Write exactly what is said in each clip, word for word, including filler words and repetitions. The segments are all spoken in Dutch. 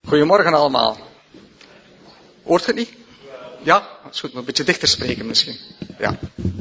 Goedemorgen allemaal. Hoort je het niet? Ja? Dat is goed, maar een beetje dichter spreken misschien. Ja.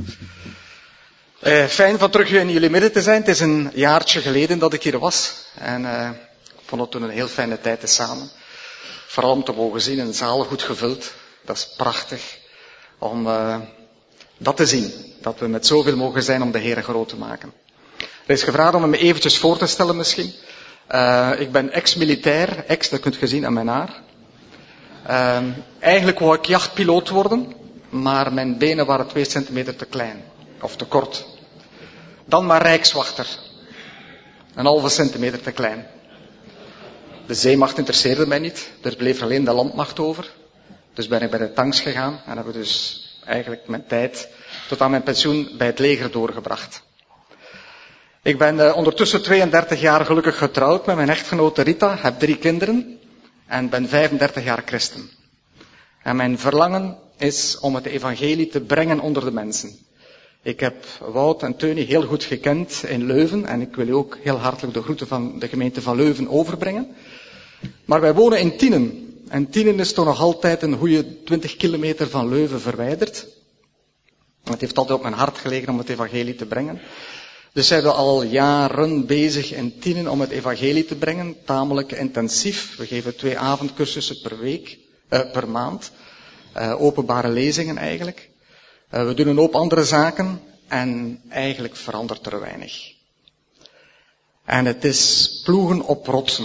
Uh, fijn van terug in jullie midden te zijn. Het is een jaartje geleden dat ik hier was. En uh, ik vond het toen een heel fijne tijd te samen. Vooral om te mogen zien, een zaal goed gevuld. Dat is prachtig. Om uh, dat te zien. Dat we met zoveel mogen zijn om de Heer groot te maken. Er is gevraagd om me eventjes voor te stellen misschien. Uh, ik ben ex-militair. Ex, dat kunt je zien aan mijn haar. Uh, eigenlijk wou ik jachtpiloot worden. Maar mijn benen waren twee centimeter te klein. Of te kort. Dan maar rijkswachter. Een halve centimeter te klein. De zeemacht interesseerde mij niet. Er bleef alleen de landmacht over. Dus ben ik bij de tanks gegaan. En heb ik dus eigenlijk mijn tijd tot aan mijn pensioen bij het leger doorgebracht. Ik ben uh, ondertussen tweeëndertig jaar gelukkig getrouwd met mijn echtgenote Rita. Heb drie kinderen. En ben vijfendertig jaar christen. En mijn verlangen is om het evangelie te brengen onder de mensen. Ik heb Wout en Teunie heel goed gekend in Leuven. En ik wil u ook heel hartelijk de groeten van de gemeente van Leuven overbrengen. Maar wij wonen in Tienen. En Tienen is toch nog altijd een goede twintig kilometer van Leuven verwijderd. Het heeft altijd op mijn hart gelegen om het evangelie te brengen. Dus zijn we al jaren bezig in Tienen om het evangelie te brengen. Tamelijk intensief. We geven twee avondcursussen per week, uh, per maand. Uh, openbare lezingen eigenlijk. Uh, we doen een hoop andere zaken. En eigenlijk verandert er weinig. En het is ploegen op rotsen.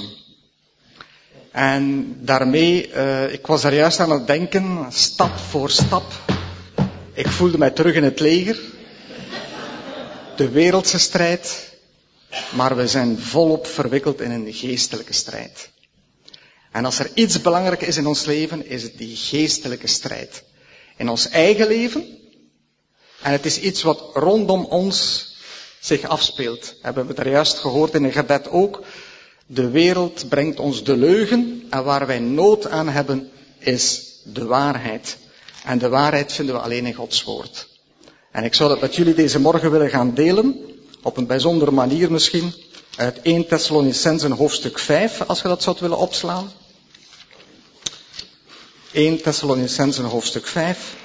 En daarmee, uh, ik was daar juist aan het denken, stap voor stap. Ik voelde mij terug in het leger. De wereldse strijd. Maar we zijn volop verwikkeld in een geestelijke strijd. En als er iets belangrijk is in ons leven, is het die geestelijke strijd. In ons eigen leven. En het is iets wat rondom ons zich afspeelt. Hebben we daar juist gehoord in een gebed ook. De wereld brengt ons de leugen. En waar wij nood aan hebben, is de waarheid. En de waarheid vinden we alleen in Gods woord. En ik zou dat met jullie deze morgen willen gaan delen. Op een bijzondere manier misschien. Uit eerste Thessalonicenzen hoofdstuk vijf, als je dat zou willen opslaan. eerste Thessalonicenzen hoofdstuk vijf.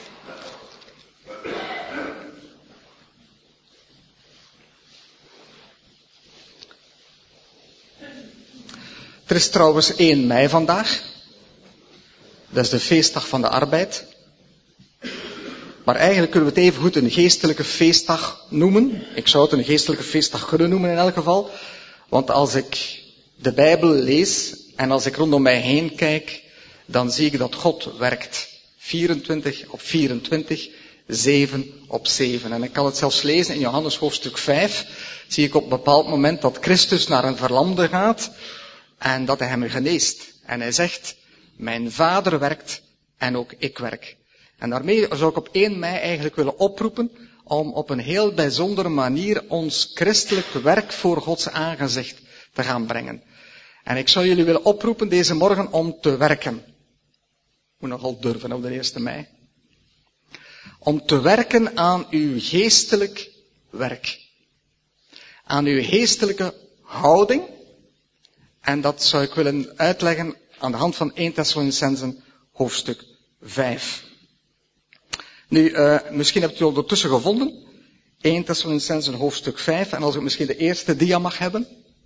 Er is trouwens één mei vandaag. Dat is de feestdag van de arbeid. Maar eigenlijk kunnen we het even goed een geestelijke feestdag noemen. Ik zou het een geestelijke feestdag kunnen noemen in elk geval. Want als ik de Bijbel lees en als ik rondom mij heen kijk, dan zie ik dat God werkt. vierentwintig op vierentwintig, zeven op zeven. En ik kan het zelfs lezen in Johannes hoofdstuk vijf. Zie ik op een bepaald moment dat Christus naar een verlamde gaat en dat hij hem geneest. En hij zegt, mijn Vader werkt en ook ik werk. En daarmee zou ik op één mei eigenlijk willen oproepen om op een heel bijzondere manier ons christelijk werk voor Gods aangezicht te gaan brengen. En ik zou jullie willen oproepen deze morgen om te werken. Moet nogal durven op de eerste mei. Om te werken aan uw geestelijk werk. Aan uw geestelijke houding. En dat zou ik willen uitleggen aan de hand van eerste Thessalonicenzen hoofdstuk vijf. Nu, uh, misschien hebt u ondertussen gevonden. eerste Thessalonicenzen hoofdstuk vijf. En als ik misschien de eerste dia mag hebben.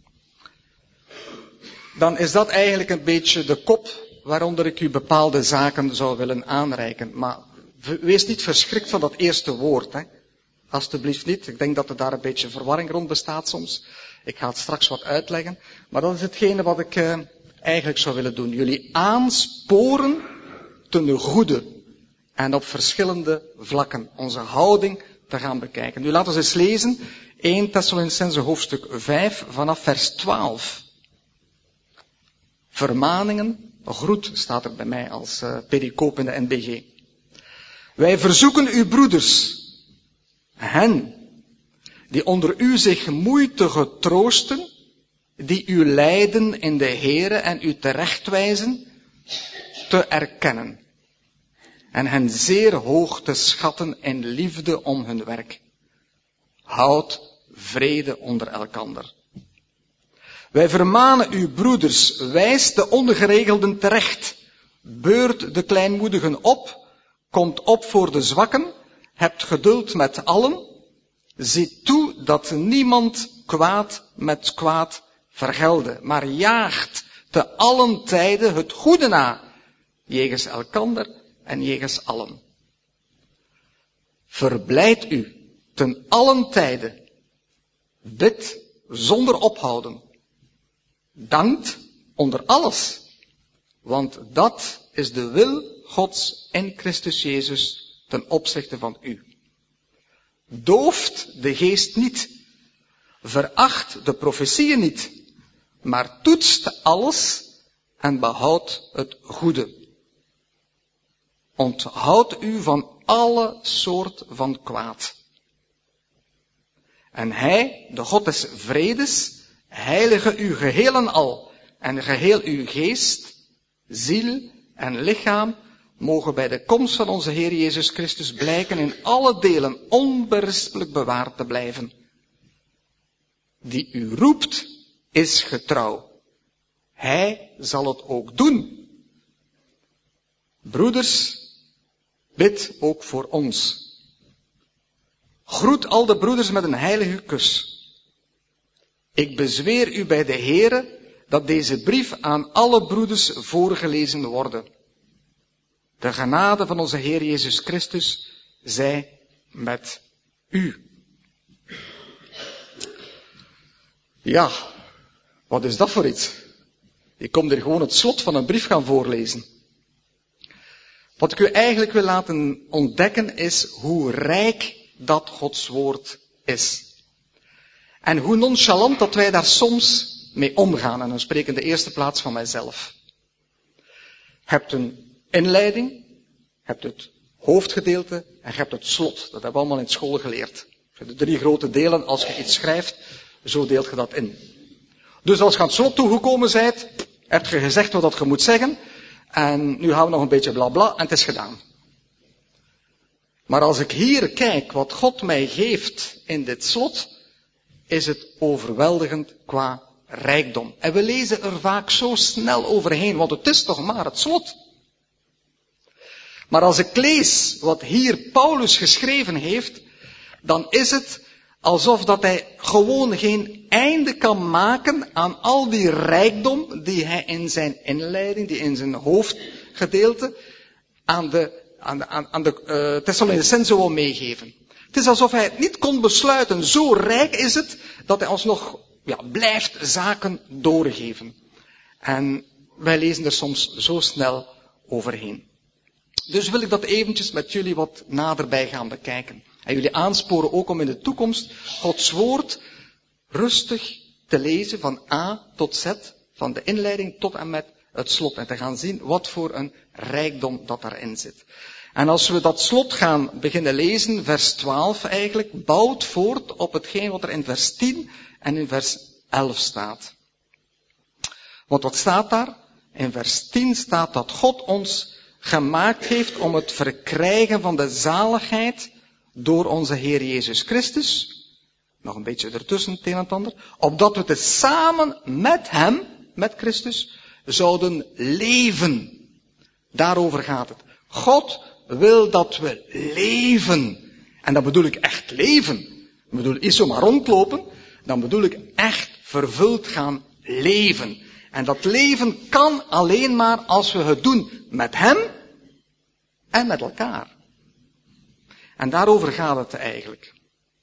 Dan is dat eigenlijk een beetje de kop waaronder ik u bepaalde zaken zou willen aanreiken. Maar wees niet verschrikt van dat eerste woord. Hè. Alsjeblieft niet. Ik denk dat er daar een beetje verwarring rond bestaat soms. Ik ga het straks wat uitleggen. Maar dat is hetgene wat ik uh, eigenlijk zou willen doen. Jullie aansporen ten goede. En op verschillende vlakken onze houding te gaan bekijken. Nu laten we eens lezen. eerste Thessalonicenzen hoofdstuk vijf vanaf vers twaalf. Vermaningen, groet staat er bij mij als uh, pericoop in de N B G. Wij verzoeken uw broeders, hen, die onder u zich moeite getroosten, die u lijden in de Here en u terechtwijzen, te erkennen. En hen zeer hoog te schatten in liefde om hun werk. Houd vrede onder elkander. Wij vermanen u, broeders, wijs de ongeregelden terecht. Beurt de kleinmoedigen op. Komt op voor de zwakken. Hebt geduld met allen. Ziet toe dat niemand kwaad met kwaad vergelde, maar jaagt te allen tijden het goede na, jegens elkander en jegens allen. Verblijd u ten allen tijden. Bid zonder ophouden. Dankt onder alles, want dat is de wil Gods in Christus Jezus ten opzichte van u. Dooft de geest niet, veracht de profetieën niet, maar toetst alles en behoudt het goede. Onthoud u van alle soort van kwaad. En hij, de God des vredes, heilige u geheel en al, en geheel uw geest, ziel en lichaam, mogen bij de komst van onze Heer Jezus Christus blijken in alle delen onberispelijk bewaard te blijven. Die u roept, is getrouw. Hij zal het ook doen. Broeders, bid ook voor ons. Groet al de broeders met een heilige kus. Ik bezweer u bij de Heere dat deze brief aan alle broeders voorgelezen worden. De genade van onze Heer Jezus Christus zij met u. Ja, wat is dat voor iets? Ik kom hier gewoon het slot van een brief gaan voorlezen. Wat ik u eigenlijk wil laten ontdekken is hoe rijk dat Gods woord is. En hoe nonchalant dat wij daar soms mee omgaan. En dan spreek ik in de eerste plaats van mijzelf. Je hebt een inleiding, je hebt het hoofdgedeelte en je hebt het slot. Dat hebben we allemaal in school geleerd. De drie grote delen, als je iets schrijft, zo deelt je dat in. Dus als je aan het slot toegekomen bent, heb je gezegd wat je moet zeggen. En nu gaan we nog een beetje blabla en het is gedaan. Maar als ik hier kijk wat God mij geeft in dit slot, is het overweldigend qua rijkdom. En we lezen er vaak zo snel overheen, want het is toch maar het slot. Maar als ik lees wat hier Paulus geschreven heeft, dan is het alsof dat hij gewoon geen einde kan maken aan al die rijkdom die hij in zijn inleiding, die in zijn hoofdgedeelte, aan de, aan de, aan de uh, Thessalonicenzen wil meegeven. Het is alsof hij het niet kon besluiten. Zo rijk is het, dat hij alsnog ja, blijft zaken doorgeven. En wij lezen er soms zo snel overheen. Dus wil ik dat eventjes met jullie wat naderbij gaan bekijken. En jullie aansporen ook om in de toekomst Gods woord rustig te lezen van A tot Z, van de inleiding tot en met het slot. En te gaan zien wat voor een rijkdom dat daarin zit. En als we dat slot gaan beginnen lezen, vers twaalf eigenlijk, bouwt voort op hetgeen wat er in vers tien en in vers elf staat. Want wat staat daar? In vers tien staat dat God ons gemaakt heeft om het verkrijgen van de zaligheid door onze Heer Jezus Christus. Nog een beetje ertussen, het een en het ander. Opdat we tezamen met Hem, met Christus, zouden leven. Daarover gaat het. God wil dat we leven. En dan bedoel ik echt leven. Ik bedoel niet zomaar rondlopen. Dan bedoel ik echt vervuld gaan leven. En dat leven kan alleen maar als we het doen met Hem en met elkaar. En daarover gaat het eigenlijk.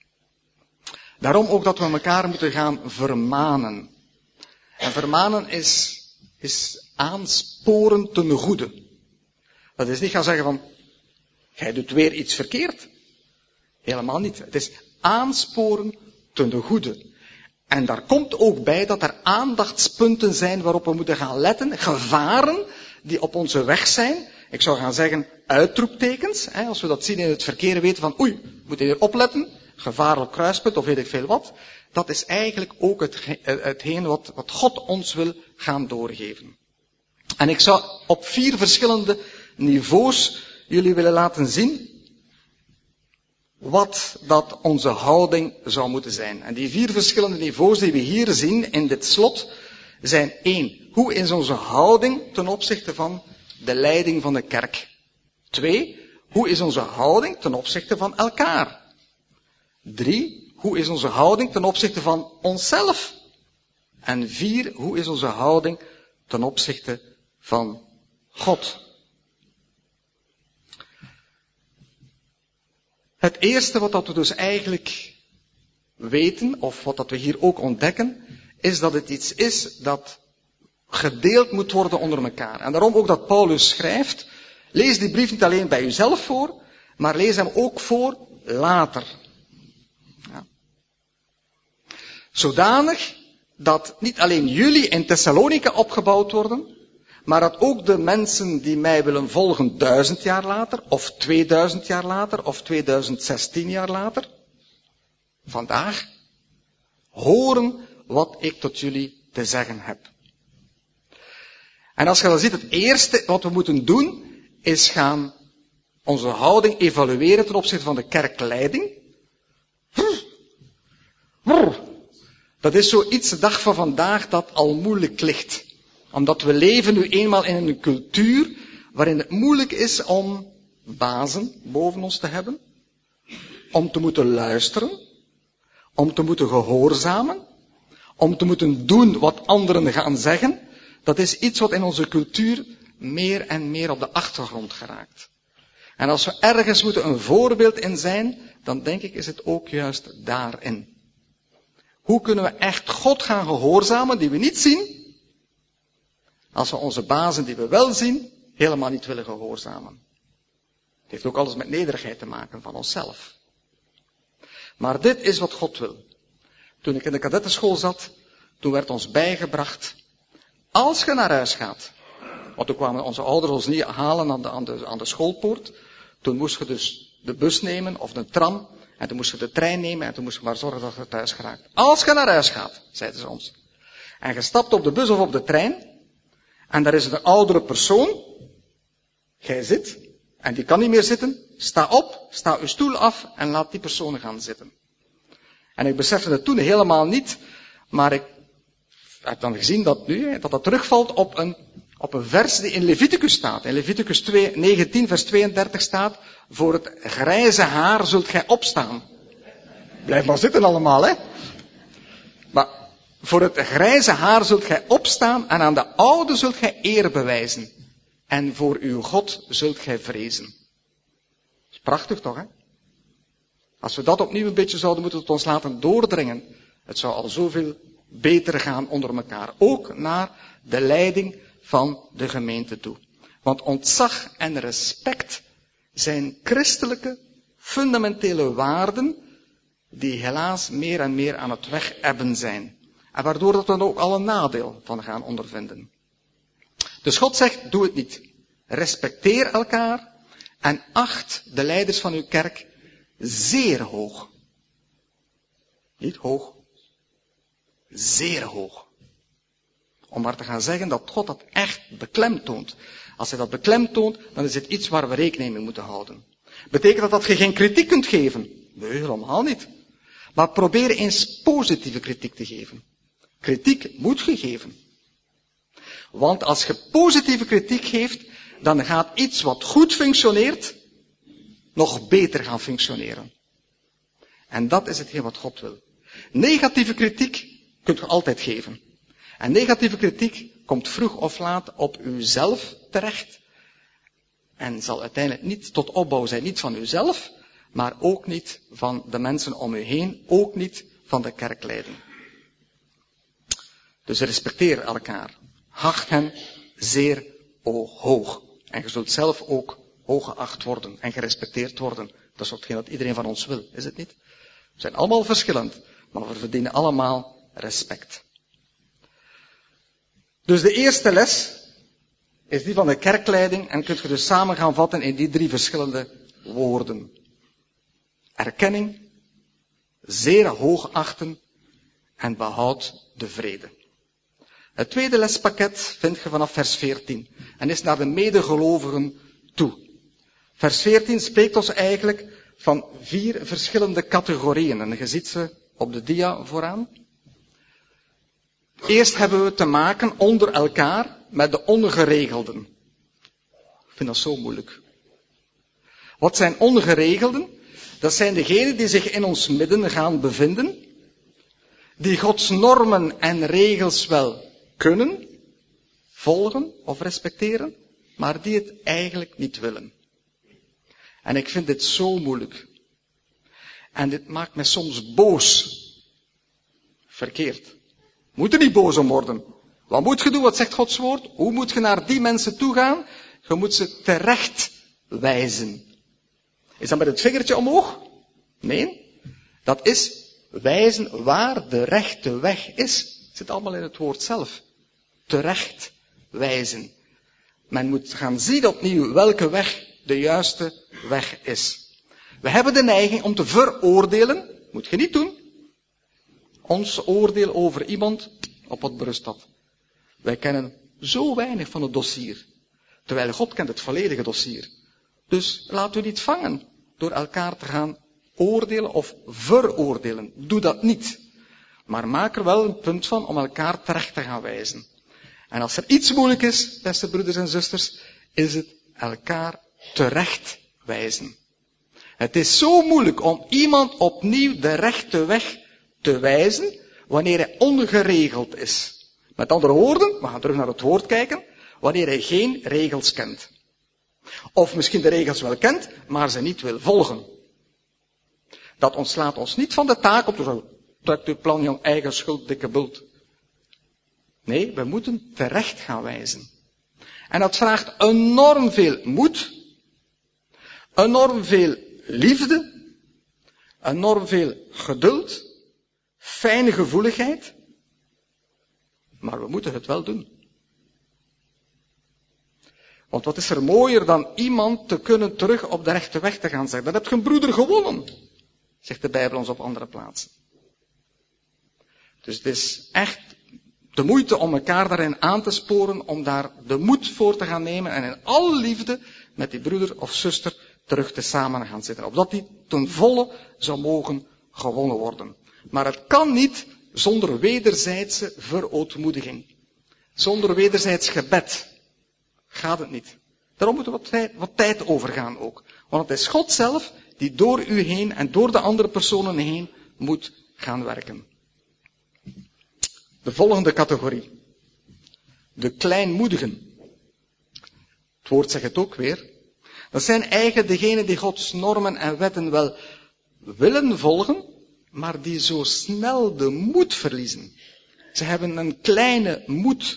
Daarom ook dat we elkaar moeten gaan vermanen. En vermanen is, is aansporen ten goede. Dat is niet gaan zeggen van, jij doet weer iets verkeerd. Helemaal niet. Het is aansporen ten goede. En daar komt ook bij dat er aandachtspunten zijn waarop we moeten gaan letten. Gevaren die op onze weg zijn. Ik zou gaan zeggen uitroeptekens. Hè, als we dat zien in het verkeer weten van oei, we moeten hier opletten. Gevaarlijk kruispunt of weet ik veel wat. Dat is eigenlijk ook het, hetgeen wat, wat God ons wil gaan doorgeven. En ik zou op vier verschillende niveaus jullie willen laten zien wat dat onze houding zou moeten zijn. En die vier verschillende niveaus die we hier zien in dit slot zijn één. Hoe is onze houding ten opzichte van de leiding van de kerk? Twee. Hoe is onze houding ten opzichte van elkaar? Drie. Hoe is onze houding ten opzichte van onszelf? En vier. Hoe is onze houding ten opzichte van God? Het eerste wat dat we dus eigenlijk weten, of wat dat we hier ook ontdekken, is dat het iets is dat gedeeld moet worden onder elkaar. En daarom ook dat Paulus schrijft, lees die brief niet alleen bij uzelf voor, maar lees hem ook voor later. Ja. Zodanig dat niet alleen jullie in Thessalonica opgebouwd worden, maar dat ook de mensen die mij willen volgen duizend jaar later, of tweeduizend jaar later, of tweeduizend zestien jaar later, vandaag, horen wat ik tot jullie te zeggen heb. En als je dan ziet, het eerste wat we moeten doen, is gaan onze houding evalueren ten opzichte van de kerkleiding. Dat is zoiets de dag van vandaag dat al moeilijk ligt. Omdat we leven nu eenmaal in een cultuur waarin het moeilijk is om bazen boven ons te hebben. Om te moeten luisteren. Om te moeten gehoorzamen. Om te moeten doen wat anderen gaan zeggen. Dat is iets wat in onze cultuur meer en meer op de achtergrond geraakt. En als we ergens moeten een voorbeeld in zijn, dan denk ik is het ook juist daarin. Hoe kunnen we echt God gaan gehoorzamen die we niet zien, als we onze bazen die we wel zien, helemaal niet willen gehoorzamen. Het heeft ook alles met nederigheid te maken van onszelf. Maar dit is wat God wil. Toen ik in de kadettenschool zat, toen werd ons bijgebracht, als je naar huis gaat, want toen kwamen onze ouders ons niet halen aan de, aan de, aan de schoolpoort, toen moest je dus de bus nemen of de tram, en toen moest je de trein nemen en toen moest je maar zorgen dat je thuis geraakt. Als je naar huis gaat, zeiden ze ons, en je stapt op de bus of op de trein, en daar is een oudere persoon, jij zit, en die kan niet meer zitten, sta op, sta uw stoel af en laat die persoon gaan zitten. En ik besefte het toen helemaal niet, maar ik heb dan gezien dat nu, dat dat terugvalt op een, op een vers die in Leviticus staat. In Leviticus negentien vers tweeëndertig staat, voor het grijze haar zult gij opstaan. Blijf maar zitten allemaal, hè. Maar voor het grijze haar zult gij opstaan en aan de oude zult gij eer bewijzen. En voor uw God zult gij vrezen. Dat is prachtig toch, hè? Als we dat opnieuw een beetje zouden moeten tot ons laten doordringen, het zou al zoveel beter gaan onder elkaar. Ook naar de leiding van de gemeente toe. Want ontzag en respect zijn christelijke, fundamentele waarden die helaas meer en meer aan het wegebben zijn. En waardoor dat we er ook al een nadeel van gaan ondervinden. Dus God zegt, doe het niet. Respecteer elkaar en acht de leiders van uw kerk zeer hoog. Niet hoog. Zeer hoog. Om maar te gaan zeggen dat God dat echt beklemtoont. Als hij dat beklemtoont, dan is het iets waar we rekening mee moeten houden. Betekent dat dat je geen kritiek kunt geven? Nee, helemaal niet. Maar probeer eens positieve kritiek te geven. Kritiek moet je geven. Want als je positieve kritiek geeft, dan gaat iets wat goed functioneert, nog beter gaan functioneren. En dat is hetgeen wat God wil. Negatieve kritiek kunt je altijd geven. En negatieve kritiek komt vroeg of laat op uzelf terecht. En zal uiteindelijk niet tot opbouw zijn, niet van uzelf, maar ook niet van de mensen om u heen, ook niet van de kerkleiding. Dus respecteer elkaar. Acht hen zeer hoog. En je zult zelf ook hoog geacht worden en gerespecteerd worden. Dat is hetgeen dat iedereen van ons wil, is het niet? We zijn allemaal verschillend, maar we verdienen allemaal respect. Dus de eerste les is die van de kerkleiding en kunt je dus samen gaan vatten in die drie verschillende woorden. Erkenning, zeer hoog achten en behoud de vrede. Het tweede lespakket vind je vanaf vers veertien en is naar de medegelovigen toe. Vers veertien spreekt ons eigenlijk van vier verschillende categorieën. En je ziet ze op de dia vooraan. Eerst hebben we te maken onder elkaar met de ongeregelden. Ik vind dat zo moeilijk. Wat zijn ongeregelden? Dat zijn degenen die zich in ons midden gaan bevinden, die Gods normen en regels wel kunnen volgen of respecteren, maar die het eigenlijk niet willen. En ik vind dit zo moeilijk. En dit maakt me soms boos. Verkeerd. Moet er niet boos om worden. Wat moet je doen? Wat zegt Gods woord? Hoe moet je naar die mensen toe gaan? Je moet ze terecht wijzen. Is dat met het vingertje omhoog? Nee. Dat is wijzen waar de rechte weg is. Het zit allemaal in het woord zelf. Terecht wijzen. Men moet gaan zien opnieuw welke weg de juiste weg is. We hebben de neiging om te veroordelen. Moet je niet doen. Ons oordeel over iemand, op wat berust dat? Wij kennen zo weinig van het dossier. Terwijl God kent het volledige dossier. Dus laten we niet vangen door elkaar te gaan oordelen of veroordelen. Doe dat niet. Maar maak er wel een punt van om elkaar terecht te gaan wijzen. En als er iets moeilijk is, beste broeders en zusters, is het elkaar terecht wijzen. Het is zo moeilijk om iemand opnieuw de rechte weg te wijzen, wanneer hij ongeregeld is. Met andere woorden, we gaan terug naar het woord kijken, wanneer hij geen regels kent. Of misschien de regels wel kent, maar ze niet wil volgen. Dat ontslaat ons niet van de taak om te zeggen, trek de plan, jong, eigen schuld, dikke bult. Nee, we moeten terecht gaan wijzen. En dat vraagt enorm veel moed, enorm veel liefde, enorm veel geduld, fijne gevoeligheid. Maar we moeten het wel doen. Want wat is er mooier dan iemand te kunnen terug op de rechte weg te gaan zeggen. Dan heb je een broeder gewonnen, zegt de Bijbel ons op andere plaatsen. Dus het is echt de moeite om elkaar daarin aan te sporen, om daar de moed voor te gaan nemen en in alle liefde met die broeder of zuster terug te samen gaan zitten. Opdat die ten volle zou mogen gewonnen worden. Maar het kan niet zonder wederzijdse verootmoediging. Zonder wederzijds gebed gaat het niet. Daarom moet er wat tijd, wat tijd overgaan ook. Want het is God zelf die door u heen en door de andere personen heen moet gaan werken. De volgende categorie. De kleinmoedigen. Het woord zegt het ook weer. Dat zijn eigenlijk degenen die Gods normen en wetten wel willen volgen, maar die zo snel de moed verliezen. Ze hebben een kleine moed.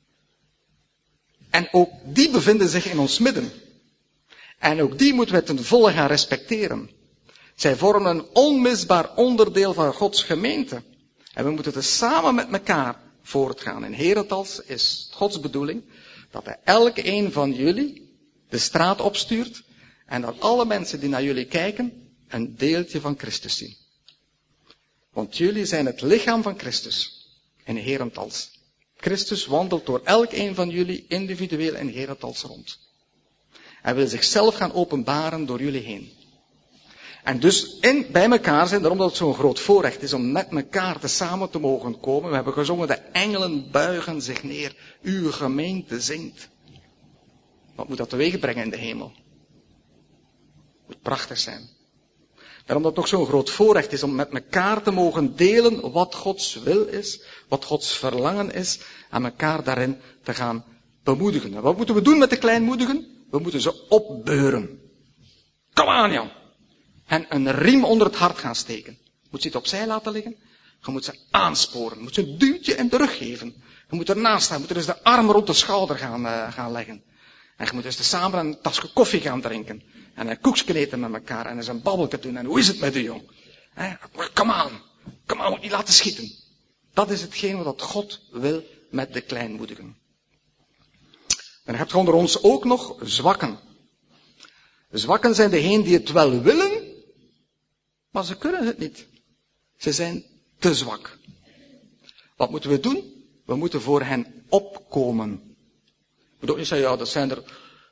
En ook die bevinden zich in ons midden. En ook die moeten we ten volle gaan respecteren. Zij vormen een onmisbaar onderdeel van Gods gemeente. En we moeten er samen met elkaar voortgaan. In Herentals is Gods bedoeling dat hij elk een van jullie de straat opstuurt en dat alle mensen die naar jullie kijken een deeltje van Christus zien. Want jullie zijn het lichaam van Christus in Herentals. Christus wandelt door elk een van jullie individueel in Herentals rond. Hij wil zichzelf gaan openbaren door jullie heen. En dus in, bij elkaar zijn, daarom dat het zo'n groot voorrecht is om met elkaar te samen te mogen komen. We hebben gezongen, de engelen buigen zich neer. Uw gemeente zingt. Wat moet dat teweeg brengen in de hemel? Het moet prachtig zijn. Daarom dat het ook zo'n groot voorrecht is om met elkaar te mogen delen wat Gods wil is, wat Gods verlangen is, en elkaar daarin te gaan bemoedigen. En wat moeten we doen met de kleinmoedigen? We moeten ze opbeuren. Kom aan, Jan! En een riem onder het hart gaan steken. Je moet ze niet opzij laten liggen. Je moet ze aansporen. Je moet ze een duwtje in de rug geven. Je moet ernaast staan. Je moet er eens de arm rond de schouder gaan, uh, gaan leggen. En je moet eens samen een tasje koffie gaan drinken. En een koekje eten met elkaar. En eens een babbeltje doen. En hoe is het met u, jong? Kom aan. Kom aan, moet niet laten schieten. Dat is hetgeen wat God wil met de kleinmoedigen. Dan heb je onder ons ook nog zwakken. De zwakken zijn degenen die het wel willen, maar ze kunnen het niet. Ze zijn te zwak. Wat moeten we doen? We moeten voor hen opkomen. Ik bedoel niet zeggen, ja, dat zijn er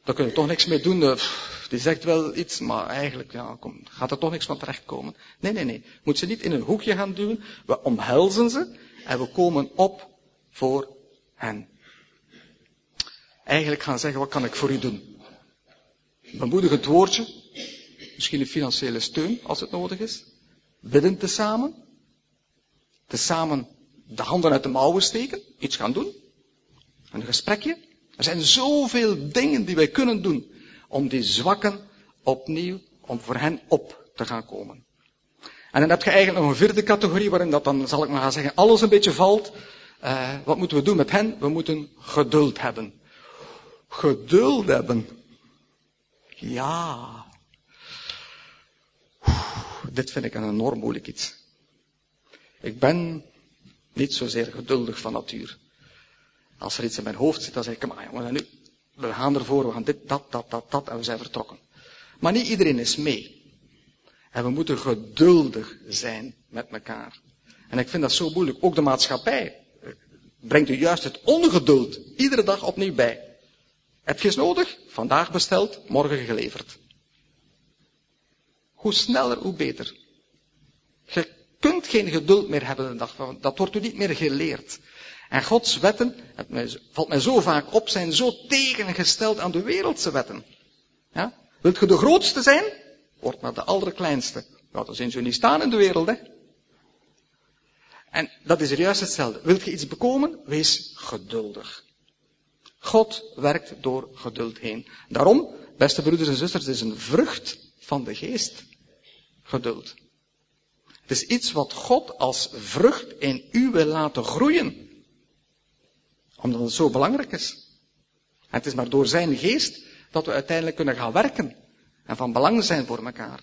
daar kun je toch niks mee doen. Uh, pff, die zegt wel iets, maar eigenlijk ja, kom, gaat er toch niks van terechtkomen. Nee, nee, nee. Moet ze niet in een hoekje gaan duwen. We omhelzen ze en we komen op voor hen. Eigenlijk gaan zeggen, wat kan ik voor u doen? Een bemoedigend woordje. Misschien een financiële steun, als het nodig is. Bidden tezamen. Tezamen de handen uit de mouwen steken. Iets gaan doen. Een gesprekje. Er zijn zoveel dingen die wij kunnen doen. Om die zwakken opnieuw, om voor hen op te gaan komen. En dan heb je eigenlijk nog een vierde categorie, waarin dat dan, zal ik maar gaan zeggen, alles een beetje valt. Uh, wat moeten we doen met hen? We moeten geduld hebben. Geduld hebben. Ja. Dit vind ik een enorm moeilijk iets. Ik ben niet zozeer geduldig van natuur. Als er iets in mijn hoofd zit, dan zeg ik, kom maar jongen, nu, we gaan ervoor, we gaan dit, dat, dat, dat, dat, en we zijn vertrokken. Maar niet iedereen is mee. En we moeten geduldig zijn met elkaar. En ik vind dat zo moeilijk. Ook de maatschappij brengt u juist het ongeduld iedere dag opnieuw bij. Heb je eens nodig? Vandaag besteld, morgen geleverd. Hoe sneller, hoe beter. Je kunt geen geduld meer hebben de dag van. Dat wordt u niet meer geleerd. En Gods wetten, het mij, valt mij zo vaak op, zijn zo tegengesteld aan de wereldse wetten. Ja? Wilt je de grootste zijn? Word maar de allerkleinste. Nou, dan zijn ze niet staan in de wereld, hè. En dat is er juist hetzelfde. Wilt je iets bekomen? Wees geduldig. God werkt door geduld heen. Daarom, beste broeders en zusters, het is een vrucht van de geest. Geduld. Het is iets wat God als vrucht in u wil laten groeien. Omdat het zo belangrijk is. En het is maar door zijn geest dat we uiteindelijk kunnen gaan werken. En van belang zijn voor elkaar.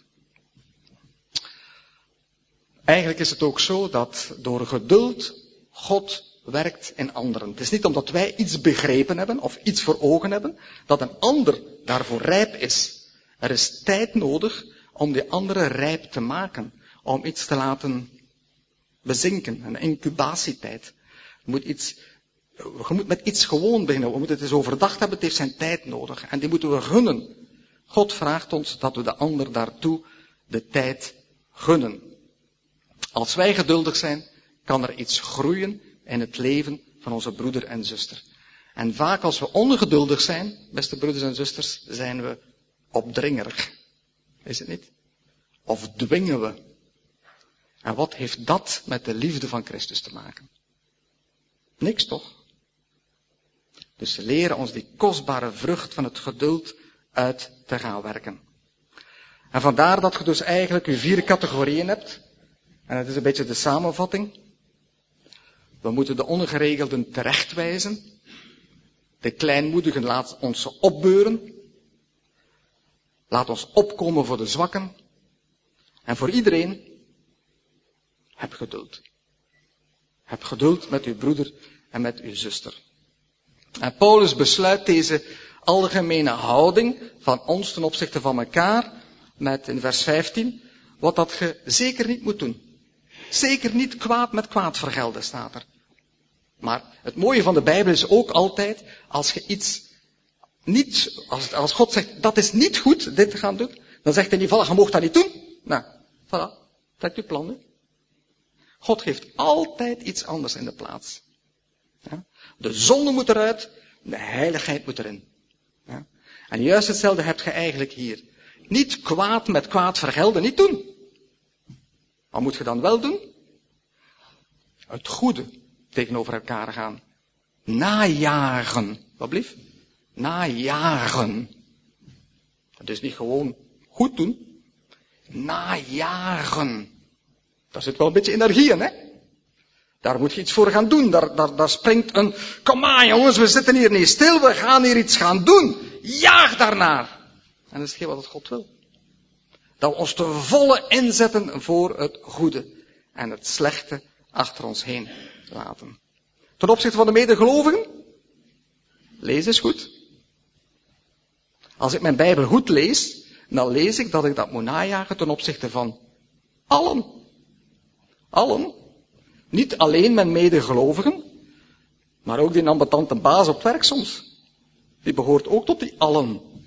Eigenlijk is het ook zo dat door geduld God werkt in anderen. Het is niet omdat wij iets begrepen hebben of iets voor ogen hebben, dat een ander daarvoor rijp is. Er is tijd nodig om die andere rijp te maken. Om iets te laten bezinken. Een incubatietijd. Je moet, iets, je moet met iets gewoon beginnen. We moeten het eens overdacht hebben. Het heeft zijn tijd nodig. En die moeten we gunnen. God vraagt ons dat we de ander daartoe de tijd gunnen. Als wij geduldig zijn, kan er iets groeien in het leven van onze broeder en zuster. En vaak als we ongeduldig zijn, beste broeders en zusters, zijn we opdringerig. Is het niet? Of dwingen we. En wat heeft dat met de liefde van Christus te maken? Niks toch? Dus we leren ons die kostbare vrucht van het geduld uit te gaan werken. En vandaar dat je dus eigenlijk je vier categorieën hebt. En het is een beetje de samenvatting. We moeten de ongeregelden terechtwijzen. De kleinmoedigen laat ons opbeuren. Laat ons opkomen voor de zwakken. En voor iedereen, heb geduld. Heb geduld met uw broeder en met uw zuster. En Paulus besluit deze algemene houding van ons ten opzichte van elkaar met in vers vijftien, wat dat je zeker niet moet doen. Zeker niet kwaad met kwaad vergelden, staat er. Maar het mooie van de Bijbel is ook altijd, als je iets niet, als, als God zegt, dat is niet goed, dit te gaan doen, dan zegt hij niet, voilà, je mag dat niet doen. Nou, voilà, trekt uw plan nu. God geeft altijd iets anders in de plaats. Ja? De zonde moet eruit, de heiligheid moet erin. Ja? En juist hetzelfde heb je eigenlijk hier. Niet kwaad met kwaad vergelden, niet doen. Wat moet je dan wel doen? Het goede tegenover elkaar gaan. Najagen. Wat blieft? Najagen. Dat is niet gewoon goed doen. Najagen. Daar zit wel een beetje energie in, hè? Daar moet je iets voor gaan doen. Daar, daar, daar springt een, kom aan jongens, we zitten hier niet stil, we gaan hier iets gaan doen. Jaag daarnaar. En dat is geen wat het God wil. Dat we ons te volle inzetten voor het goede. En het slechte achter ons heen laten. Ten opzichte van de medegelovigen. Lees eens goed. Als ik mijn Bijbel goed lees, dan lees ik dat ik dat moet najagen ten opzichte van allen. Allen. Niet alleen mijn medegelovigen, maar ook die ambetante baas op het werk soms. Die behoort ook tot die allen.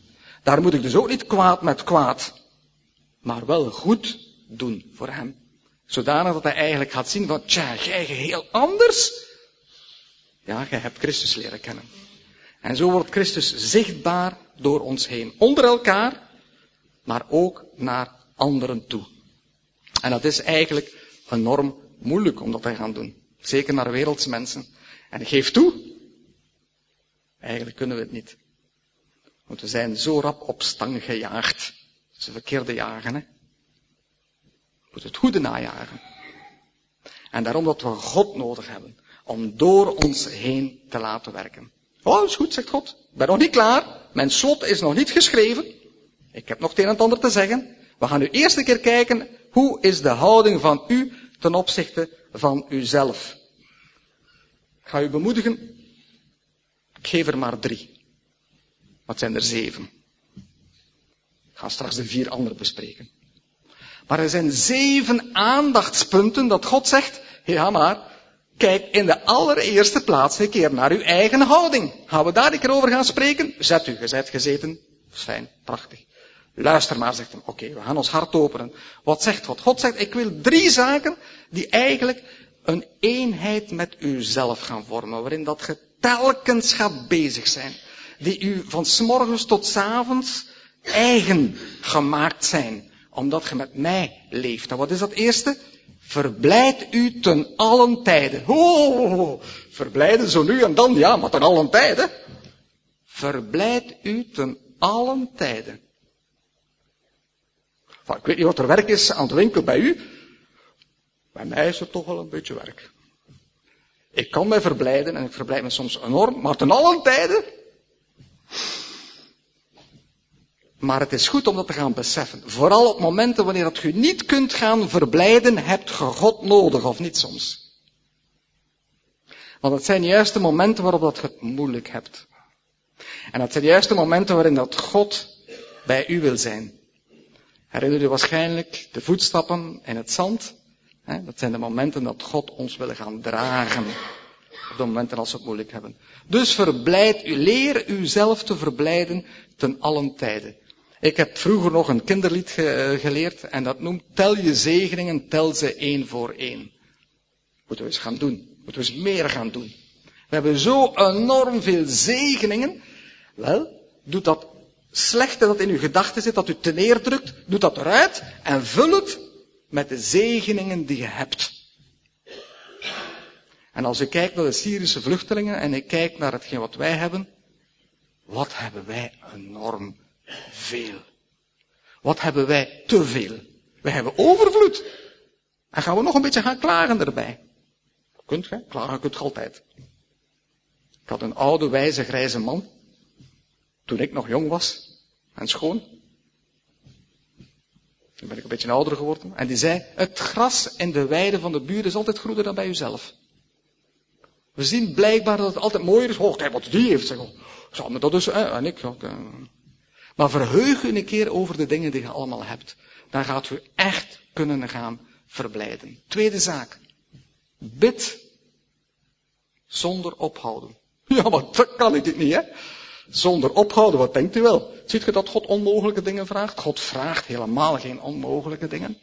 Daar moet ik dus ook niet kwaad met kwaad, maar wel goed doen voor hem. Zodanig dat hij eigenlijk gaat zien van, tja, jij heel anders. Ja, jij hebt Christus leren kennen. En zo wordt Christus zichtbaar door ons heen. Onder elkaar, maar ook naar anderen toe. En dat is eigenlijk enorm moeilijk om dat te gaan doen. Zeker naar wereldse mensen. En ik geef toe, eigenlijk kunnen we het niet. Want we zijn zo rap op stang gejaagd. Dat is een verkeerde jagen, hè. We moeten het goede najagen. En daarom dat we God nodig hebben. Om door ons heen te laten werken. Oh, dat is goed, zegt God. Ik ben nog niet klaar. Mijn slot is nog niet geschreven. Ik heb nog het een en het ander te zeggen. We gaan nu eerst een keer kijken, hoe is de houding van u ten opzichte van uzelf? Ik ga u bemoedigen. Ik geef er maar drie. Wat zijn er zeven? Ik ga straks de vier andere bespreken. Maar er zijn zeven aandachtspunten dat God zegt, ja maar, kijk in de allereerste plaats een keer naar uw eigen houding. Gaan we daar een keer over gaan spreken? Zet u, je zijt gezeten. Dat is fijn, prachtig. Luister maar, zegt hem. Oké, okay, we gaan ons hart openen. Wat zegt God? God zegt, ik wil drie zaken die eigenlijk een eenheid met uzelf gaan vormen. Waarin dat je telkens gaat bezig zijn. Die u van 's morgens tot 's avonds eigen gemaakt zijn. Omdat je met mij leeft. En wat is dat eerste? Verblijd u ten allen tijden. Oh, verblijden zo nu en dan, ja, maar ten allen tijden. Verblijd u ten allen tijden. Enfin, ik weet niet wat er werk is aan de winkel bij u. Bij mij is het toch wel een beetje werk. Ik kan mij verblijden en ik verblijd me soms enorm, maar ten allen tijden. Maar het is goed om dat te gaan beseffen. Vooral op momenten wanneer dat je niet kunt gaan verblijden, hebt je God nodig, of niet soms. Want het zijn juist de momenten waarop dat je het moeilijk hebt. En het zijn juist de momenten waarin dat God bij u wil zijn. Herinner u waarschijnlijk de voetstappen in het zand? Dat zijn de momenten dat God ons wil gaan dragen. Op de momenten als we het moeilijk hebben. Dus verblijd u, leer uzelf te verblijden ten allen tijden. Ik heb vroeger nog een kinderlied ge- geleerd en dat noemt tel je zegeningen, tel ze één voor één. Moeten we eens gaan doen. Moeten we eens meer gaan doen. We hebben zo enorm veel zegeningen. Wel, doe dat slechte dat in uw gedachten zit, dat u te neerdrukt, doe dat eruit en vul het met de zegeningen die je hebt. En als ik kijk naar de Syrische vluchtelingen en ik kijk naar hetgeen wat wij hebben, wat hebben wij enorm veel. Wat hebben wij te veel. Wij hebben overvloed. En gaan we nog een beetje gaan klagen erbij. Kunt je? Klagen kunt je altijd. Ik had een oude, wijze, grijze man. Toen ik nog jong was. En schoon. Toen ben ik een beetje ouder geworden. En die zei, het gras in de weide van de buren is altijd groener dan bij uzelf. We zien blijkbaar dat het altijd mooier is. Oh, kijk wat die heeft. Zeg, oh, zal me dat dus, eh, en ik. Okay. Maar verheug u een keer over de dingen die je allemaal hebt. Dan gaat u echt kunnen gaan verblijden. Tweede zaak. Bid zonder ophouden. Ja, maar dat kan ik niet, hè. Zonder ophouden, wat denkt u wel? Ziet je dat God onmogelijke dingen vraagt? God vraagt helemaal geen onmogelijke dingen.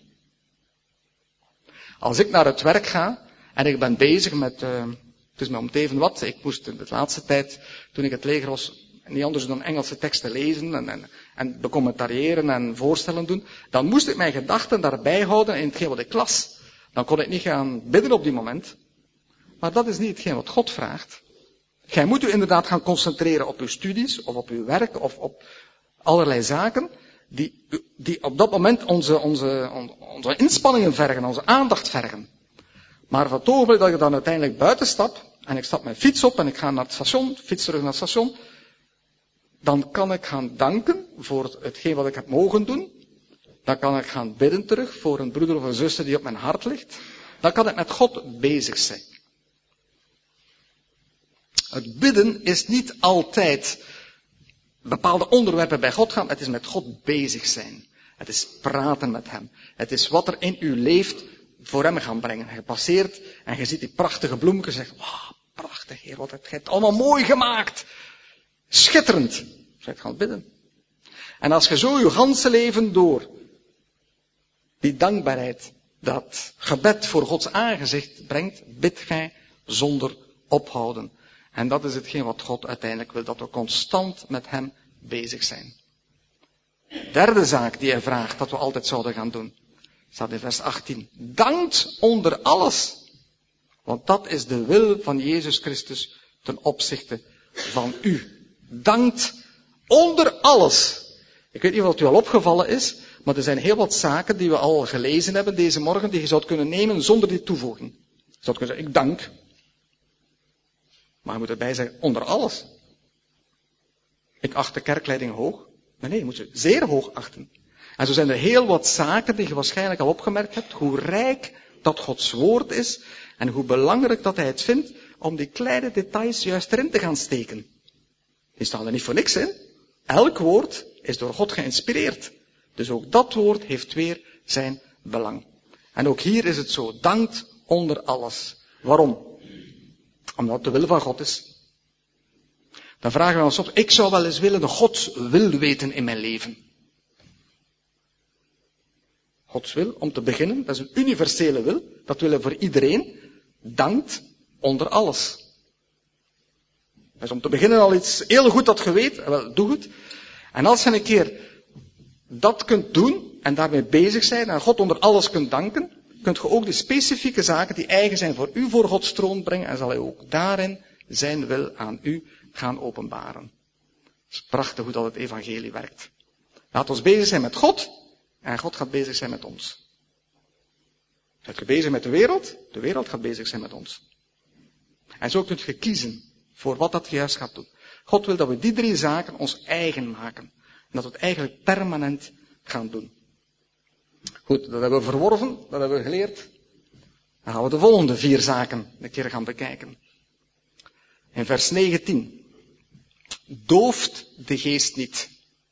Als ik naar het werk ga en ik ben bezig met, uh, het is me om het even wat, ik moest in de laatste tijd, toen ik het leger was, niet anders dan Engelse teksten lezen en, en, en becommentariëren en voorstellen doen, dan moest ik mijn gedachten daarbij houden in hetgeen wat ik las. Dan kon ik niet gaan bidden op die moment. Maar dat is niet hetgeen wat God vraagt. Gij moet u inderdaad gaan concentreren op uw studies, of op uw werk, of op allerlei zaken, die, die op dat moment onze, onze, onze inspanningen vergen, onze aandacht vergen. Maar van het ogenblik dat ik dan uiteindelijk buiten stap, en ik stap mijn fiets op en ik ga naar het station, fiets terug naar het station, dan kan ik gaan danken voor hetgeen wat ik heb mogen doen. Dan kan ik gaan bidden terug voor een broeder of een zuster die op mijn hart ligt. Dan kan ik met God bezig zijn. Het bidden is niet altijd bepaalde onderwerpen bij God gaan. Het is met God bezig zijn. Het is praten met hem. Het is wat er in u leeft voor hem gaan brengen. Je passeert en je ziet die prachtige bloemken. Je zegt, wauw, prachtig Heer, wat heb je het allemaal mooi gemaakt. Schitterend. Zeg, gaan bidden. En als je zo je ganse leven door die dankbaarheid, dat gebed voor Gods aangezicht brengt, bidt gij zonder ophouden. En dat is hetgeen wat God uiteindelijk wil, dat we constant met hem bezig zijn. Derde zaak die hij vraagt dat we altijd zouden gaan doen, staat in vers achttien. Dankt onder alles, want dat is de wil van Jezus Christus ten opzichte van u. Dankt onder alles. Ik weet niet of het u al opgevallen is, maar er zijn heel wat zaken die we al gelezen hebben deze morgen, die je zou kunnen nemen zonder die toevoeging. Je zou kunnen zeggen, ik dank. Maar je moet erbij zeggen, onder alles. Ik acht de kerkleiding hoog. Maar nee, je moet ze zeer hoog achten. En zo zijn er heel wat zaken die je waarschijnlijk al opgemerkt hebt, hoe rijk dat Gods woord is, en hoe belangrijk dat hij het vindt om die kleine details juist erin te gaan steken. Die staan er niet voor niks in. Elk woord is door God geïnspireerd. Dus ook dat woord heeft weer zijn belang. En ook hier is het zo, dankt onder alles. Waarom? Omdat het de wil van God is. Dan vragen we ons op, ik zou wel eens willen de Gods wil weten in mijn leven. Gods wil, om te beginnen, dat is een universele wil, dat willen we voor iedereen, dankt onder alles. Dus om te beginnen al iets heel goed dat je weet, wel, doe het. En als je een keer dat kunt doen, en daarmee bezig zijn, en God onder alles kunt danken, kunt je ook de specifieke zaken die eigen zijn voor u voor Gods troon brengen, en zal hij ook daarin zijn wil aan u gaan openbaren. Het is prachtig hoe dat het evangelie werkt. Laat ons bezig zijn met God, en God gaat bezig zijn met ons. Gaat je bezig met de wereld, de wereld gaat bezig zijn met ons. En zo kunt je kiezen voor wat dat juist gaat doen. God wil dat we die drie zaken ons eigen maken. En dat we het eigenlijk permanent gaan doen. Goed, dat hebben we verworven, dat hebben we geleerd. Dan gaan we de volgende vier zaken een keer gaan bekijken. In vers negentien. Dooft de geest niet.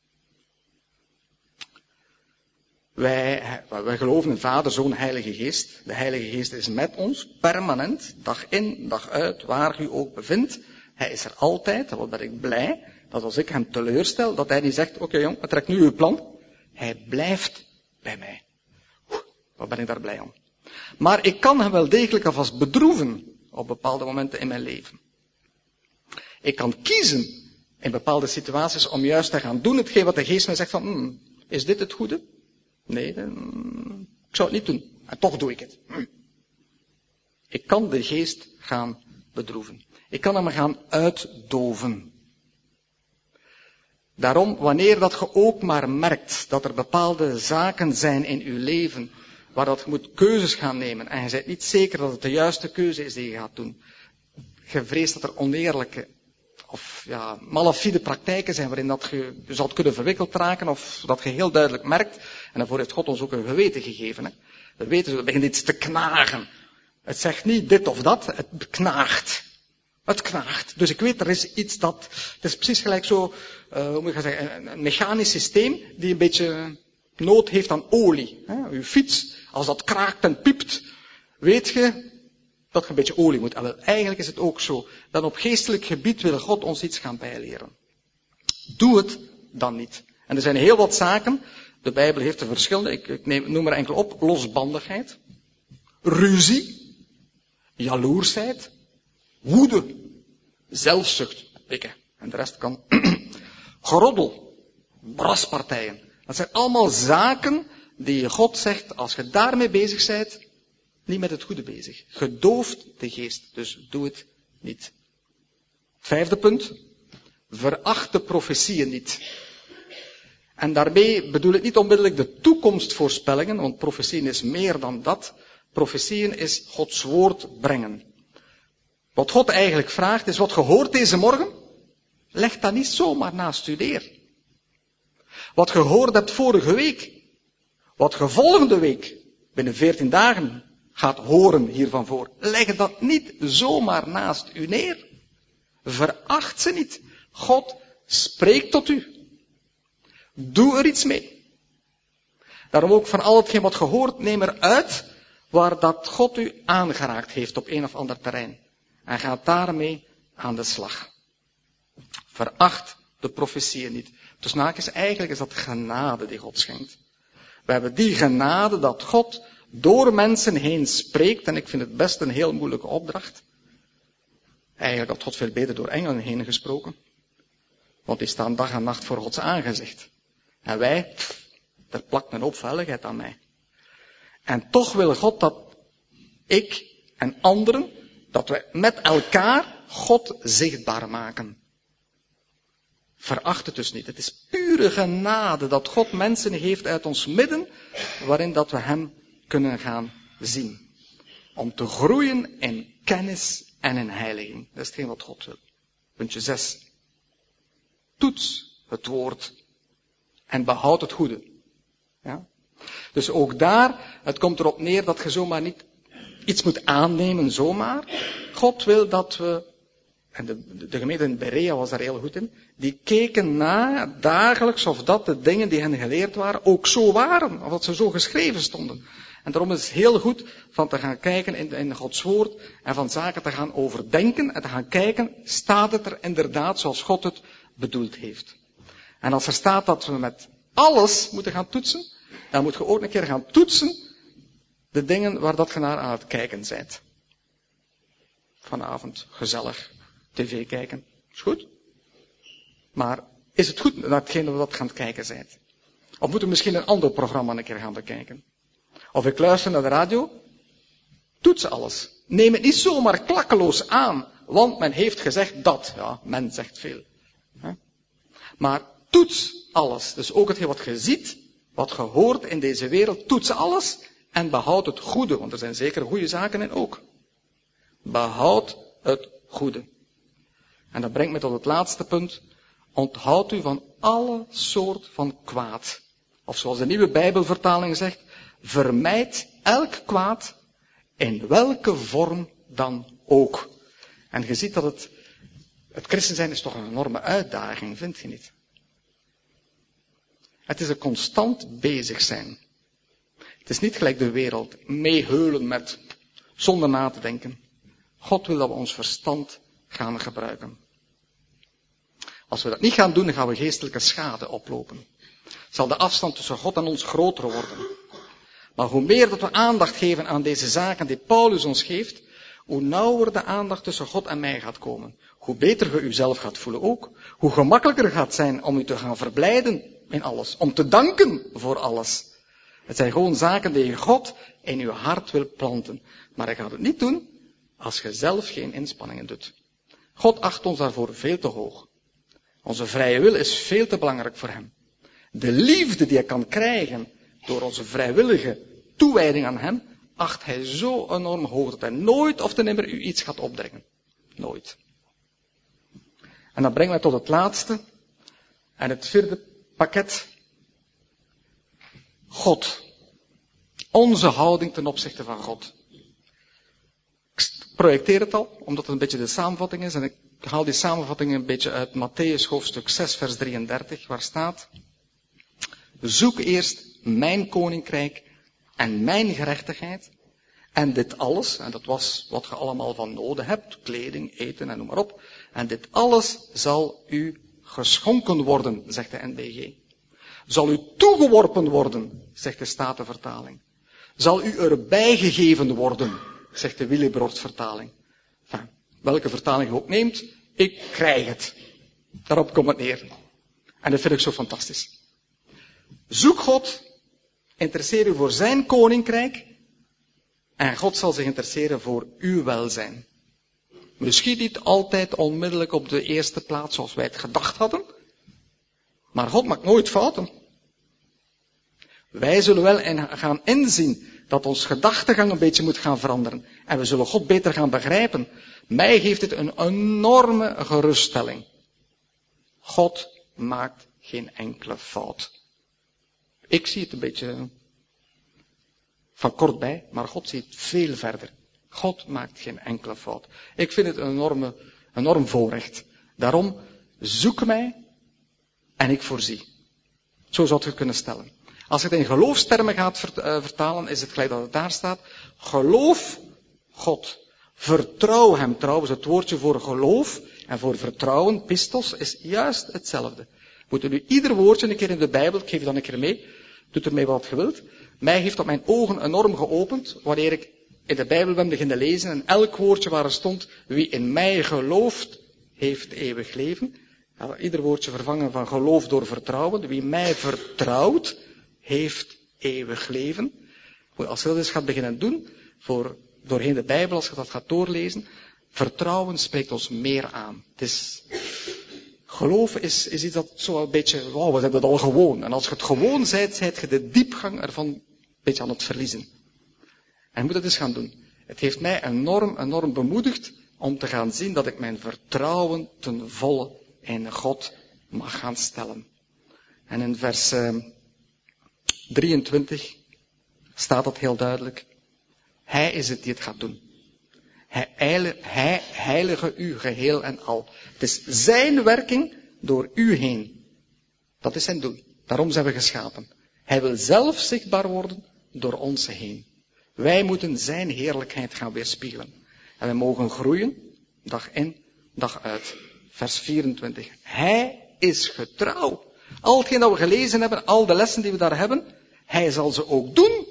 Wij, wij geloven in Vader, Zoon, Heilige Geest. De Heilige Geest is met ons, permanent, dag in, dag uit, waar u ook bevindt. Hij is er altijd, dan ben ik blij, dat als ik hem teleurstel, dat hij niet zegt, oké okay, jong, trek nu uw plan. Hij blijft bij mij. Oeh, wat ben ik daar blij om. Maar ik kan hem wel degelijk alvast bedroeven, op bepaalde momenten in mijn leven. Ik kan kiezen, in bepaalde situaties, om juist te gaan doen hetgeen wat de Geest mij zegt van, hmm, is dit het goede? Nee, dan, ik zou het niet doen. En toch doe ik het. Hm. Ik kan de Geest gaan bedroeven. Ik kan hem gaan uitdoven. Daarom, wanneer dat je ook maar merkt dat er bepaalde zaken zijn in uw leven, waar dat je moet keuzes gaan nemen, en je bent niet zeker dat het de juiste keuze is die je gaat doen. Je vreest dat er oneerlijke of ja, malafide praktijken zijn waarin dat je, je zou kunnen verwikkeld raken, of dat je heel duidelijk merkt, en daarvoor heeft God ons ook een geweten gegeven. Hè. We weten, het begint iets te knagen. Het zegt niet dit of dat, het knaagt. Het knaagt. Dus ik weet, er is iets dat, het is precies gelijk zo, uh, hoe moet ik zeggen, een, een mechanisch systeem die een beetje nood heeft aan olie. Hè. Uw fiets, als dat kraakt en piept, weet je dat je een beetje olie moet. En wel, eigenlijk is het ook zo, dat op geestelijk gebied wil God ons iets gaan bijleren. Doe het dan niet. En er zijn heel wat zaken, de Bijbel heeft er verschillende, ik, ik neem, noem er enkel op, losbandigheid, ruzie, jaloersheid, woede, zelfzucht, pikken. En de rest kan geroddel, braspartijen. Dat zijn allemaal zaken die God zegt, als je daarmee bezig bent, niet met het goede bezig. Gedooft de geest, dus doe het niet. Vijfde punt, veracht de profetieën niet. En daarmee bedoel ik niet onmiddellijk de toekomstvoorspellingen, want profetieën is meer dan dat. Profetieën is Gods woord brengen. Wat God eigenlijk vraagt is, wat je hoort deze morgen, leg dat niet zomaar naast je neer. Wat je gehoord hebt vorige week, wat je volgende week, binnen veertien dagen, gaat horen hiervan voor, leg dat niet zomaar naast u neer. Veracht ze niet. God spreekt tot u. Doe er iets mee. Daarom ook van al hetgeen wat gehoord, neem er uit waar dat God u aangeraakt heeft op een of ander terrein. En ga daarmee aan de slag. Veracht de profetieën niet. Dus naakjes, eigenlijk is dat genade die God schenkt. We hebben die genade dat God door mensen heen spreekt, en ik vind het best een heel moeilijke opdracht. Eigenlijk had God veel beter door engelen heen gesproken. Want die staan dag en nacht voor Gods aangezicht. En wij, pff, er plakt een hoop vuiligheid aan mij. En toch wil God dat ik en anderen, dat wij met elkaar God zichtbaar maken. Veracht het dus niet. Het is pure genade dat God mensen heeft uit ons midden, waarin dat we hem kunnen gaan zien. Om te groeien in kennis en in heiliging. Dat is hetgeen wat God wil. Puntje zes. Toets het woord en behoud het goede. Ja? Dus ook daar, het komt erop neer dat je zomaar niet iets moet aannemen zomaar. God wil dat we, en de, de gemeente in Berea was daar heel goed in, die keken na dagelijks of dat de dingen die hen geleerd waren ook zo waren, of dat ze zo geschreven stonden. En daarom is het heel goed van te gaan kijken in, in Gods woord en van zaken te gaan overdenken en te gaan kijken, staat het er inderdaad zoals God het bedoeld heeft. En als er staat dat we met alles moeten gaan toetsen, dan moet je ook een keer gaan toetsen de dingen waar dat je naar aan het kijken bent. Vanavond gezellig tv kijken, is goed. Maar is het goed datgene wat gaan kijken bent? Of moeten we misschien een ander programma een keer gaan bekijken? Of ik luister naar de radio? Toets alles. Neem het niet zomaar klakkeloos aan, want men heeft gezegd dat. Ja, men zegt veel. Maar toets alles. Dus ook hetgeen wat je ziet, wat je hoort in deze wereld, toets alles en behoud het goede. Want er zijn zeker goede zaken in ook. Behoud het goede. En dat brengt me tot het laatste punt. Onthoud u van alle soort van kwaad. Of zoals de nieuwe Bijbelvertaling zegt, vermijd elk kwaad in welke vorm dan ook. En je ziet dat het, het christen zijn is toch een enorme uitdaging, vind je niet? Het is een constant bezig zijn. Het is niet gelijk de wereld, meeheulen met, zonder na te denken. God wil dat we ons verstand gaan gebruiken. Als we dat niet gaan doen, dan gaan we geestelijke schade oplopen. Zal de afstand tussen God en ons groter worden. Maar hoe meer dat we aandacht geven aan deze zaken die Paulus ons geeft, hoe nauwer de aandacht tussen God en mij gaat komen. Hoe beter je uzelf gaat voelen ook. Hoe gemakkelijker gaat zijn om u te gaan verblijden in alles. Om te danken voor alles. Het zijn gewoon zaken die God in uw hart wil planten. Maar hij gaat het niet doen als je zelf geen inspanningen doet. God acht ons daarvoor veel te hoog. Onze vrije wil is veel te belangrijk voor hem. De liefde die hij kan krijgen door onze vrijwillige toewijding aan hem, acht hij zo enorm hoog dat hij nooit of te nimmer u iets gaat opdringen. Nooit. En dat brengt mij tot het laatste en het vierde pakket. God. Onze houding ten opzichte van God. Ik projecteer het al, omdat het een beetje de samenvatting is. En ik haal die samenvatting een beetje uit Mattheüs hoofdstuk zes vers drieëndertig, waar staat: zoek eerst mijn koninkrijk en mijn gerechtigheid. En dit alles, en dat was wat je allemaal van nodig hebt, kleding, eten en noem maar op. En dit alles zal u geschonken worden, zegt de N B G. Zal u toegeworpen worden, zegt de Statenvertaling. Zal u erbij gegeven worden, zegt de Willibrord-vertaling. Enfin, welke vertaling je ook neemt, ik krijg het. Daarop komt het neer. En dat vind ik zo fantastisch. Zoek God, interesseer u voor zijn koninkrijk, en God zal zich interesseren voor uw welzijn. Misschien niet altijd onmiddellijk op de eerste plaats zoals wij het gedacht hadden, maar God maakt nooit fouten. Wij zullen wel gaan inzien dat ons gedachtegang een beetje moet gaan veranderen. En we zullen God beter gaan begrijpen. Mij geeft dit een enorme geruststelling. God maakt geen enkele fout. Ik zie het een beetje van kort bij, maar God ziet veel verder. God maakt geen enkele fout. Ik vind het een enorme, enorm voorrecht. Daarom, zoek mij en ik voorzie. Zo zou je het kunnen stellen. Als je het in geloofstermen gaat vertalen, is het gelijk dat het daar staat. Geloof God. Vertrouw hem. Trouwens, het woordje voor geloof en voor vertrouwen, pistos, is juist hetzelfde. Moeten u ieder woordje een keer in de Bijbel, ik geef je dan een keer mee, doet ermee wat je wilt. Mij heeft dat mijn ogen enorm geopend, wanneer ik in de Bijbel ben beginnen lezen en elk woordje waar er stond, wie in mij gelooft, heeft eeuwig leven. Ja, ieder woordje vervangen van geloof door vertrouwen. Wie mij vertrouwt, heeft eeuwig leven. Als je dat eens gaat beginnen doen, voor, doorheen de Bijbel, als je dat gaat doorlezen, vertrouwen spreekt ons meer aan. Het is, geloven is, is iets dat zo een beetje, wauw, we hebben het al gewoon. En als je het gewoon zijt, zijt je de diepgang ervan een beetje aan het verliezen. En je moet het eens gaan doen. Het heeft mij enorm, enorm bemoedigd om te gaan zien dat ik mijn vertrouwen ten volle in God mag gaan stellen. En in vers uh, drieëntwintig staat dat heel duidelijk. Hij is het die het gaat doen. Hij, eile, hij heilige u geheel en al. Het is zijn werking door u heen. Dat is zijn doel. Daarom zijn we geschapen. Hij wil zelf zichtbaar worden door ons heen. Wij moeten zijn heerlijkheid gaan weerspiegelen. En wij mogen groeien, dag in, dag uit. Vers vierentwintig. Hij is getrouw. Al hetgeen dat we gelezen hebben, al de lessen die we daar hebben, hij zal ze ook doen.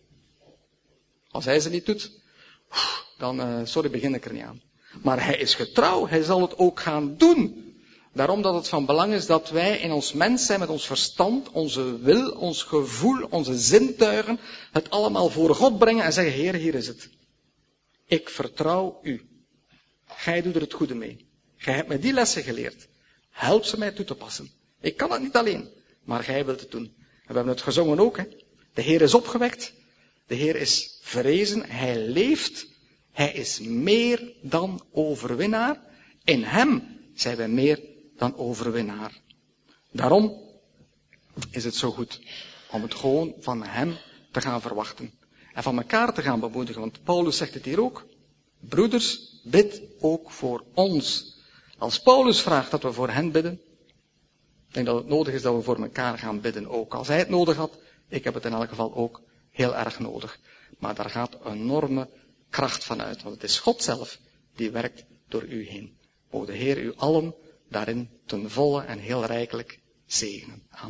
Als hij ze niet doet, dan, uh, sorry, begin ik er niet aan. Maar hij is getrouw, hij zal het ook gaan doen. Daarom dat het van belang is dat wij in ons mens zijn met ons verstand, onze wil, ons gevoel, onze zintuigen, het allemaal voor God brengen en zeggen, Heer, hier is het. Ik vertrouw u. Gij doet er het goede mee. Gij hebt mij die lessen geleerd. Help ze mij toe te passen. Ik kan het niet alleen, maar gij wilt het doen. En we hebben het gezongen ook, hè. De Heer is opgewekt. De Heer is verrezen. Hij leeft. Hij is meer dan overwinnaar. In hem zijn wij meer dan overwinnaar. Daarom is het zo goed om het gewoon van hem te gaan verwachten. En van elkaar te gaan bemoedigen. Want Paulus zegt het hier ook. Broeders, bid ook voor ons. Als Paulus vraagt dat we voor hen bidden, ik denk dat het nodig is dat we voor elkaar gaan bidden ook. Als hij het nodig had, ik heb het in elk geval ook heel erg nodig. Maar daar gaat een enorme kracht van uit. Want het is God zelf die werkt door u heen. Mogen de Heer u allen daarin ten volle en heel rijkelijk zegenen. Amen.